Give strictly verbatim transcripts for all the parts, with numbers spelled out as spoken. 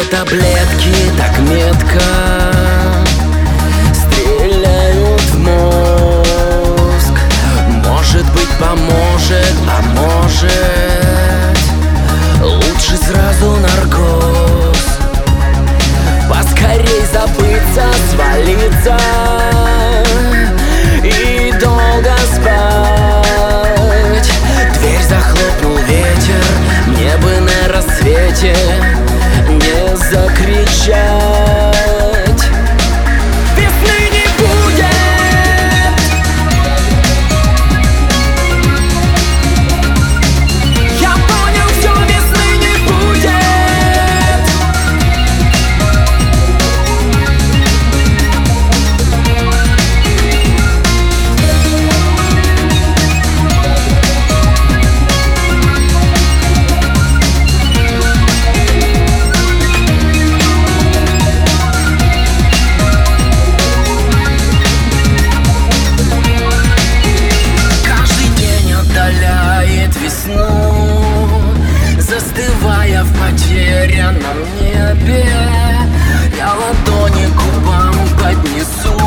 таблетки так метко стреляют в мозг. Может быть, поможет, а может лучше сразу наркоз. Поскорей забыться, свалиться и долго спать. Дверь захлопнул ветер, мне бы на рассвете не закричать: весны не будет! Я понял, все, весны не будет! Застывая в потерянном небе, я ладони к губам поднесу,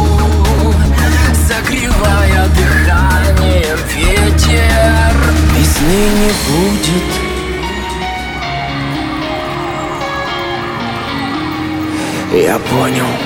согревая дыханием ветер. Весны не будет. Я понял.